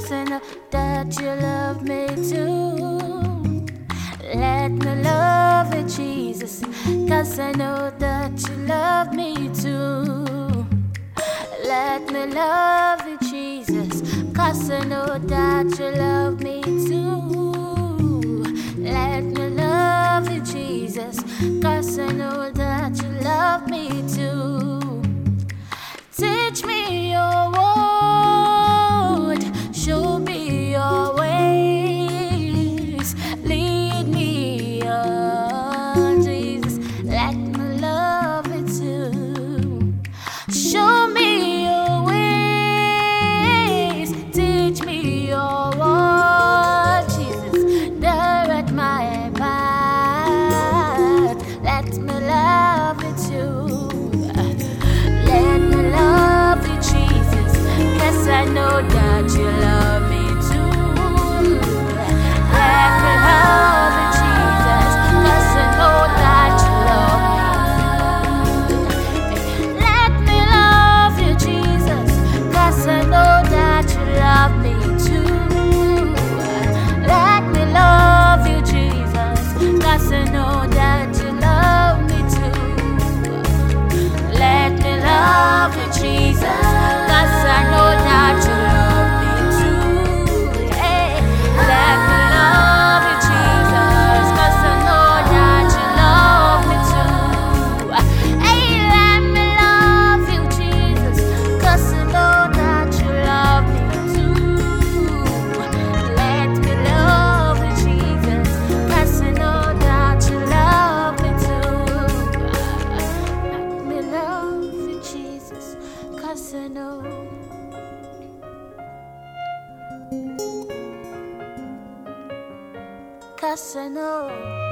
'cause I know that you love me too. Let me love you, Jesus, 'cause I know that you love me too. Let me love you, Jesus, 'cause I know that you love me too. Let me love you, Jesus, 'cause I know that you love me too. Teach me your word, show me your ways, lead me on, Jesus. Let me love you too. Show me your ways, teach me your word, Jesus. Direct my path. Let me love you too. Let me love you, Jesus, 'cause I know that you love me too. Let me love you, Jesus, 'cause I know that you love me. Let me love you, Jesus, 'cause I know that you love me too. Let me love you, Jesus, 'cause I know that you love me too. Let me love you, Jesus, 'cause I know that you love me too. Hey, let me love you, Jesus, 'cause I know that you love me too. Hey, let me love you, Jesus, 'cause I know that you love me too. Let me love you, Jesus, 'cause I know that you love me too. Let me love you, Jesus, 'cause I know. 'Cause I know.